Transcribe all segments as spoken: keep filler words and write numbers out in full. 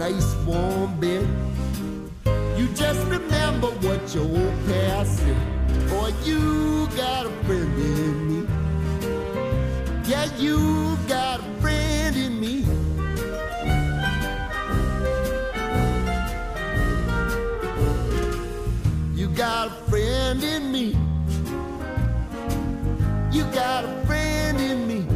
nice warm bed. You just remember what your old past said. Boy, you got a friend in me. Yeah, you got a friend in me. You got a friend in me. You got a friend in me.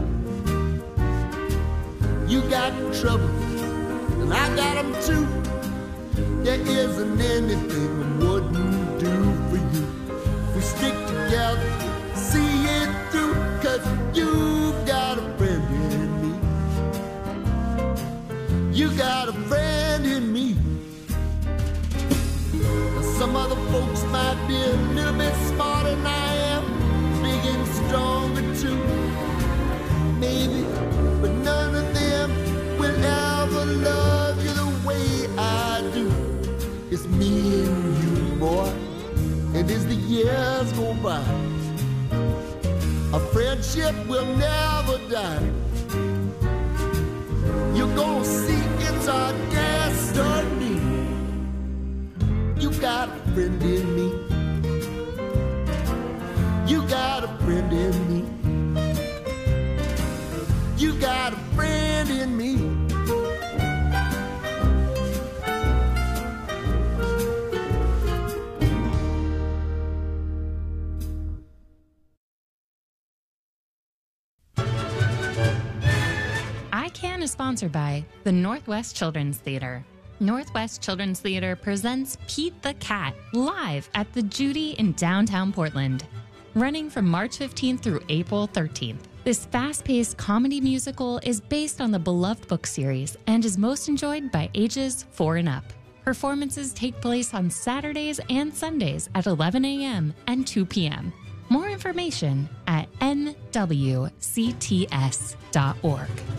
You got trouble, and I got them too. There isn't anything I wouldn't do for you. We stick together, see it through, 'cause you got a friend in me. You got a friend in me. Now some other folks might be a little bit smarter than I am, big and stronger too, maybe, but none of them will ever love you the way I do. It's me and you, boy, and as the years go by, our friendship will never die. You're gonna see it's our destiny. You got a friend in me. You got a friend in me. You got a friend in me. iCan is sponsored by the Northwest Children's Theater. Northwest Children's Theater presents Pete the Cat live at the Judy in downtown Portland. Running from March fifteenth through April thirteenth. This fast-paced comedy musical is based on the beloved book series and is most enjoyed by ages four and up. Performances take place on Saturdays and Sundays at eleven a.m. and two p.m. More information at n w c t s dot org.